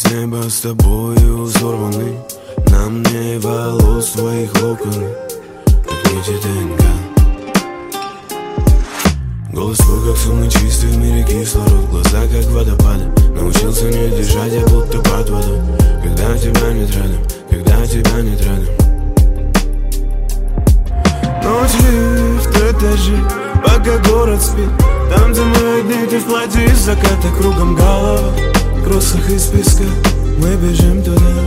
небо с тобою взорваны. На мне волос твоих локон, как нити ДНК. Голос твой как сумный чистый, в мире кислород. Глаза как водопады, научился не держать, я будто под водой. Когда тебя нет рядом, когда тебя нет рядом. Ночь, лифт, этажи, пока город спит. Там, где мы одни, ты в платье из заката. Кругом голова, в кроссах из песка. Мы бежим туда.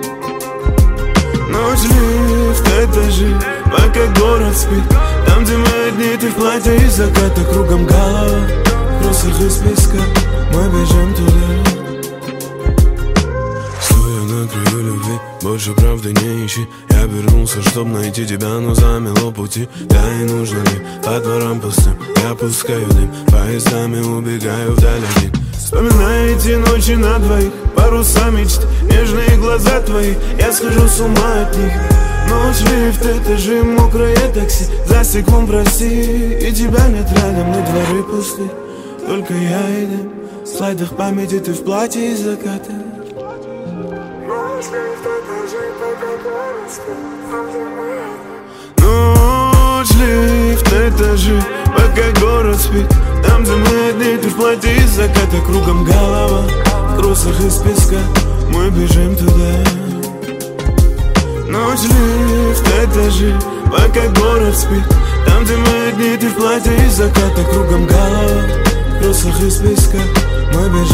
Ночь, лифт, этажи, пока город спит. Там, где мы одни, ты в платье из заката. Кругом голова, в кроссах из песка. Мы бежим туда. Стоя на краю любви, больше правды не ищи. Я вернулся, чтоб найти тебя, но замело пути. Да и нужно ли по дворам пустым. Я пускаю дым, поездами убегаю вдаль один. Вспоминаю эти ночи на двоих, паруса мечт, нежные глаза твои. Я схожу с ума от них. Ночь, лифт, этажи, мокрое такси. За стеклом прости, и тебя нет рядом. Но дворы пусты, только я и дым. В слайдах памяти ты в платье из заката. Ночь, лифт, этажи, пока город спит. Там, где мы одни, ты в платье из заката. Кругом голова, в кроссах из песка. Мы бежим туда. Ночь, лифт, этажи, пока город спит. Там, где мы одни, ты в платье из заката. Кругом голова, в кроссах из песка. Мы бежим.